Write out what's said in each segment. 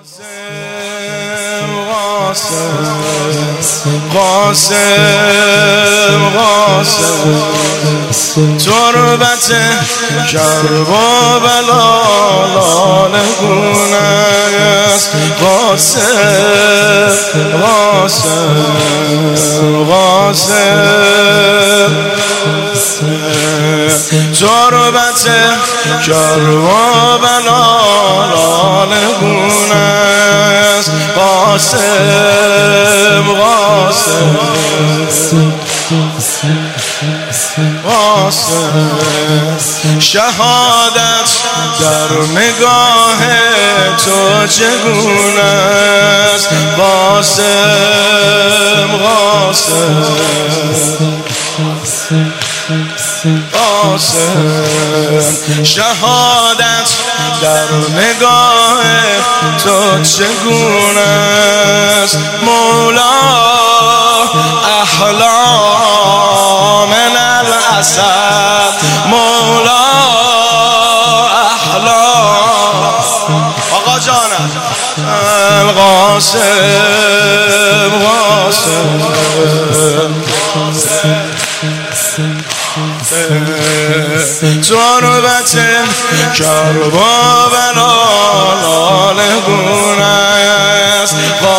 قاسم تربت کرب و بلا لاله گونه است قاسم تربت کرب و بلا لاله گونه است قاسم شهادت در نگاه تو چگونه است قاسم شهادت در نگاه تو چگونه است مولا احلا من الاسد مولا احلا آقا جانم تربت کرب و بلا لاله گونه است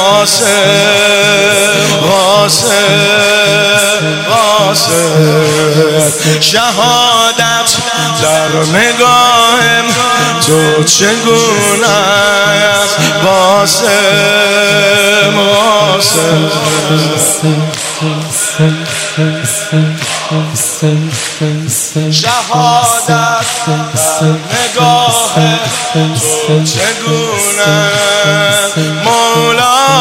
قاسم شهادت در نگاهم تو چگونه است قاسم شهادت در نگاه تو چگونه مولا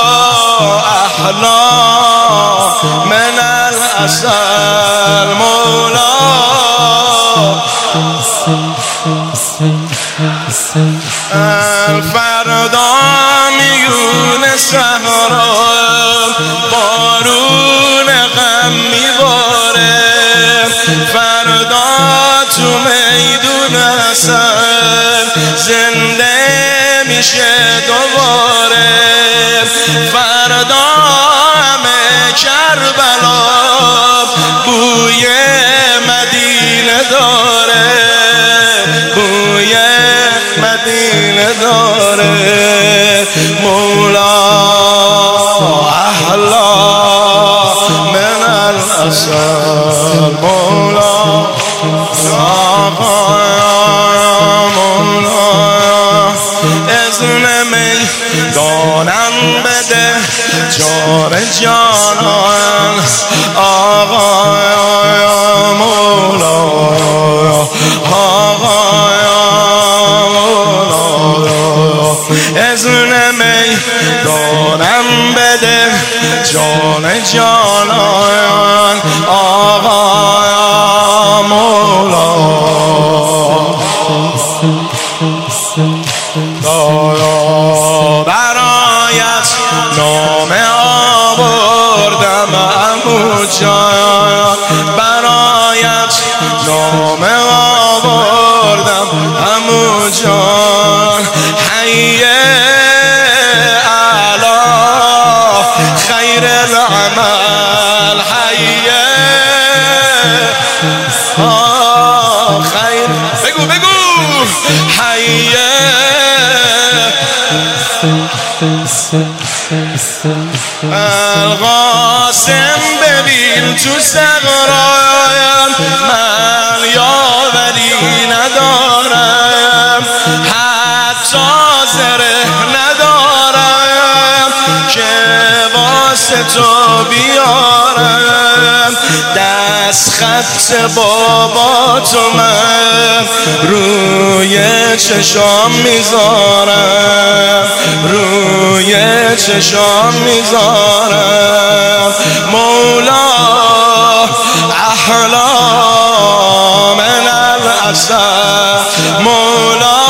احلا من الاسد مولا فردا میون صحرا بارون غم میباره فردا تو میدون حسن زنده میشه دوباره فردا همه کربلا بوی مدینه داره مولا احلا من الاسد مولا اذن میدانم بده جان جانان آقا مولا اذن میدانم بده جان جانان آقا مولا برایت نامه آوردم عمو جان برایت نامه آوردم عمو جان حی علی خیر العمل حی خیر بگو حی القاسم ببین تو صحرا من یاوری ندارم حتی زره ندارم که واسه تو بیارم دست خط بابا تو من روی چشام میذارم مولا احلا من الاسد مولا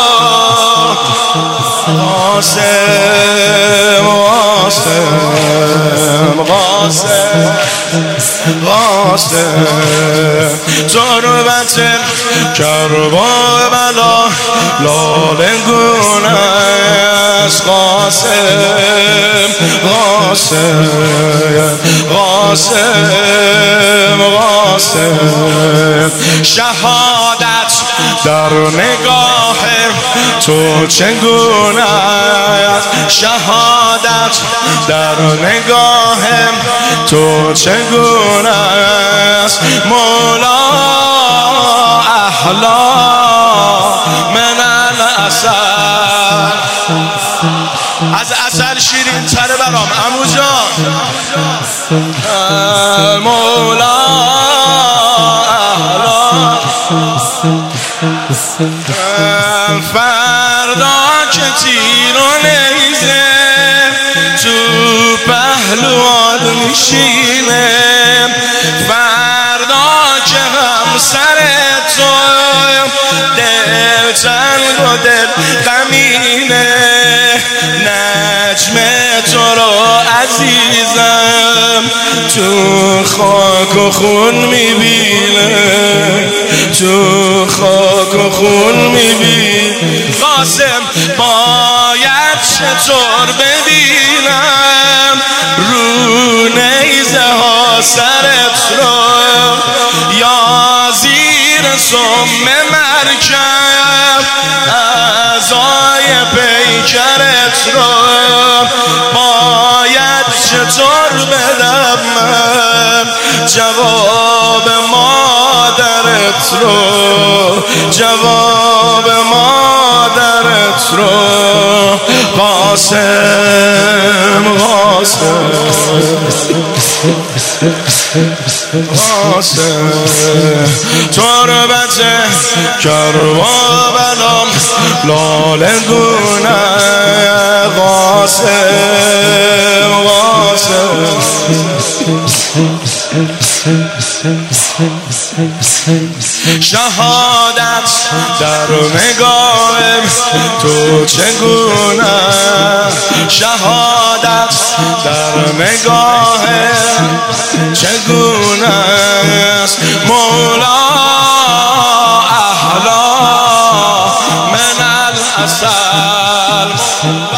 قاسم تربت کرب و بلا لاله گونه است قاسم قاسم قاسم قاسم شهادت در نگاه تو چگونه است شهادت در نگاه تو چگونه است مولا احلا من العسل از عسل شیرین تره برام عمو جان مولا فردا که تیر و نیزه تو پهلوان میشینه فردا که همسر تو دل تنگ و دل غمینه نجم تو رو عزیزم تو خاک و خون میبینه تو خاک و خون میبینه قاسم باید چطور ببینم رو نیزه ها سرت رو یا زیر سم مرکب اعضای پیکرت رو باید چطور بدم من جواب مادرت رو جواب مادرت رو قاسم قاسم قاسم تربت کربابلم لاله گونه قاسم قاسم شهادت در نگاه تو چگونه شهادت در نگاه چگونه است مولا احلا من العسل